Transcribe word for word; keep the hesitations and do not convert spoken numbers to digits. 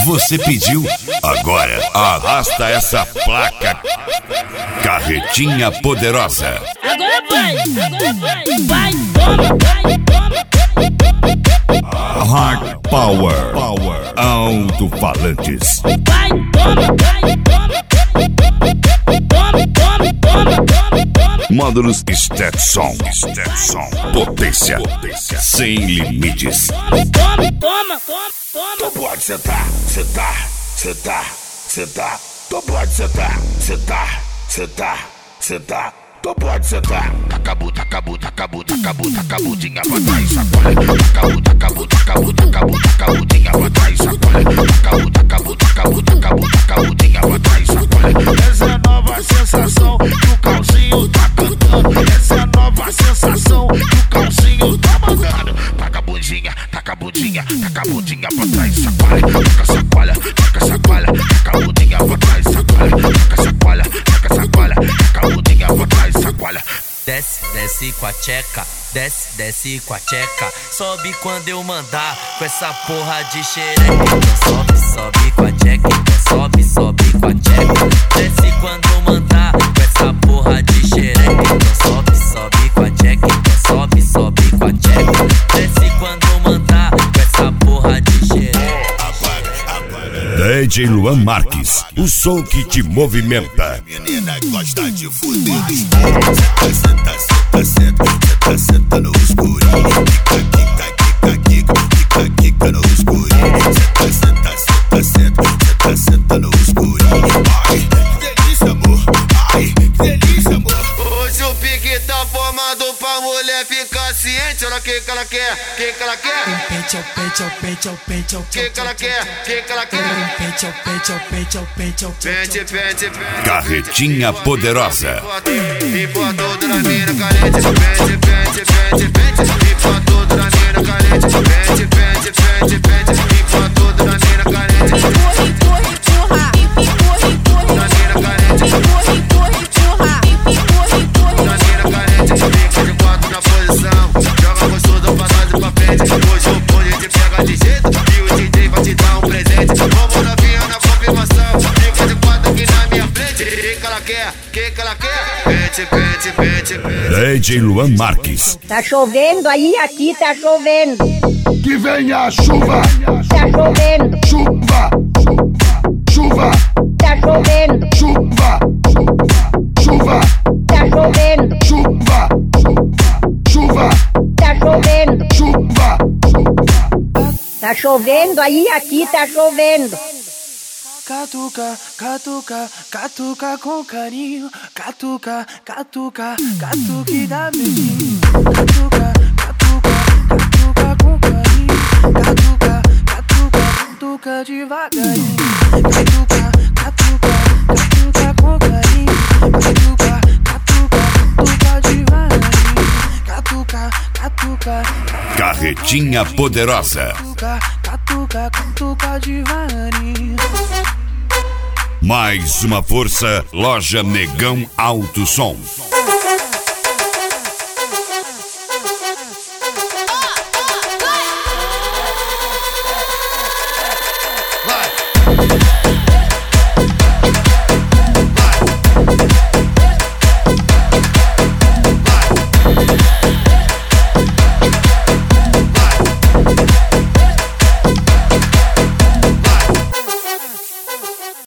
Você pediu, agora arrasta essa placa. Carretinha Poderosa. Agora vai, agora vai, vai, toma, vai, toma. Hard Power, Power, alto-falantes. Vai, toma, vai, toma. Toma, toma, toma, toma, toma. Módulos Stetson, Stetson, potência, potência, sem limites. Toma, toma, toma, toma. Tu pode sentar, sentar, sentar, sentar. Tu pode sentar, sentar, sentar, sentar. Tu pode sentar. Tacabu, tacabu, tacabu, tacabu, tacabudinha pra trás, sacolé. Tacabu, tacabu, tacabu, tacabu, tacabudinha pra trás, sacolé. Tacabu, tacabu, tacabu, tacabu, tacabudinha pra trás, sacolé. Essa é a nova sensação que o calcinho tá cantando. Essa é a nova sensação que o calcinho tá mandando. Taca a bundinha, taca a bundinha, taca a bundinha pra trás, sacolé. Taca sacolé, taca sacolé, taca a bundinha pra trás, sacolé. Taca sacolé, taca sacolé, taca a bundinha pra trás, sacolé. Desce, desce com a tcheca, desce, desce com a tcheca. Sobe quando eu mandar com essa porra de xereca. Então sobe, sobe com a tcheca, então sobe, sobe com a tcheca. Desce quando eu mandar com essa porra de xereca. Então sobe, sobe com a tcheca, então sobe, sobe com a tcheca. Desce quando eu mandar com essa porra de xereca. D J Luan Marques, o som que te movimenta. Menina gosta de fuder. Senta, senta, senta, senta, senta, senta no escurinho. Quica, quica, quica, quica, quica no escurinho. Senta, senta, senta, senta, senta, senta no escurinho. Ai, que delícia, amor. Ai, que delícia, amor. Hoje o pique tá formado pra mulher ficar ciente. Olha o que que ela quer, o que que ela quer. Pente ao pente ao pente ao pente ao O que que ela quer, o que que ela quer. pente ao pente ao pente ao pente ao Pente, pente, pente. Carretinha Poderosa. E for tudo na mina carente. Pente, pente, pente, pente. E for tudo na mina carente. Pente, pente, pente, pente. E for tudo na mina carente. Corre, corre, porra. Corre, corre, Na mina carente. corre, corre, porra. Corre, corre. Na mina carente. Fica de quatro na posição. Joga gostoso pra trás e pra frente. Hoje o bonde te pega de jeito. E o D J vai te dar um presente. Vamos novinha na confirmação. Fica de quatro aqui na minha frente. O que ela quer? O que ela quer? Pente, pente, pente, pente. D J Luan Marques. Tá chovendo aí, aqui tá chovendo. Que venha a chuva, Tá chovendo, chuva, chuva, tá chovendo, chuva, chuva, tá chovendo, chuva, chuva, tá chovendo. chuva. Tá chovendo aí, aqui tá chovendo. Catuca, catuca, catuca com carinho. Catuca, catuca, catuque da medinho. Catuca, catuca, catuca com carinho. Catuca, catuca, catuca devagarinho. Catuca, catuca, catuca com carinho. Catuca, catuca, catuca devagarinho. Catuca, catuca, Carretinha Poderosa. catuca, catuca, catuca devagarinho. Mais uma força, Loja Negão Alto Som.